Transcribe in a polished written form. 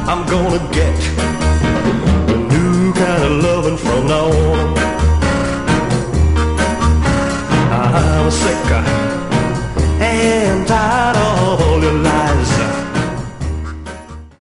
I'm gonna get a new kind of loving from now on.